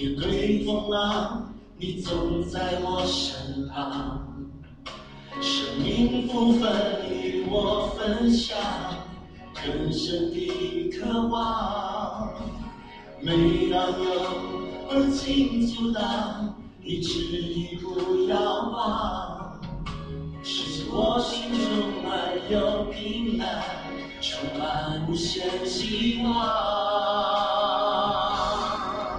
面对风浪，你总在我身旁。生命福分与我分享，更深的渴望。每当有恶境阻挡，你执意不要忘。使我心中满有平安，充满无限希望。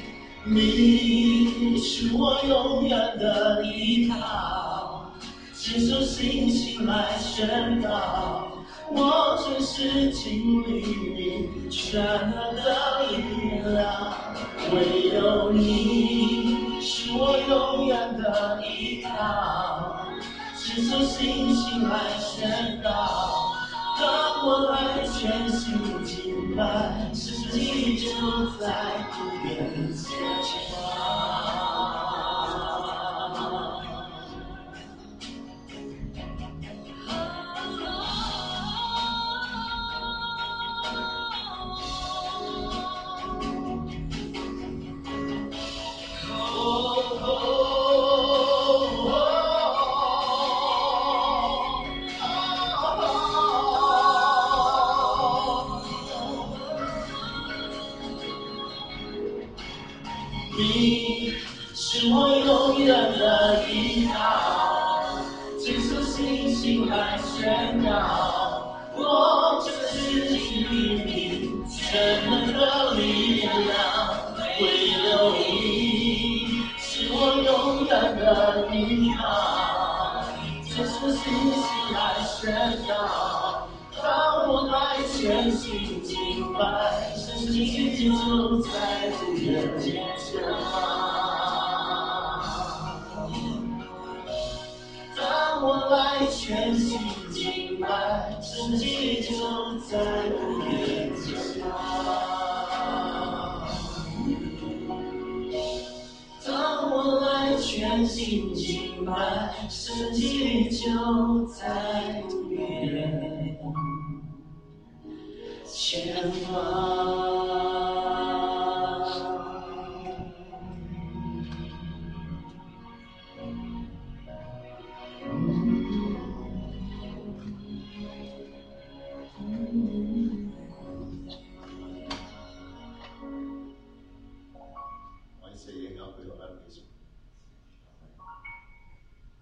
你是我永远的依靠，接受信心来宣告，我真实经历你全能的力量。唯有你是我永远的依靠，接受信心来宣告，当我来全心敬拜，世界就在不远前方。你是我永远的依靠，接受信心来宣告，我就是你全能的力量。唯有你是我永远的依靠，接受信心来宣告，当我来全心敬拜，神迹就在不远前方。当我来全心敬拜，神迹就在不远前方。当我来全心敬拜，神迹就在不远前方。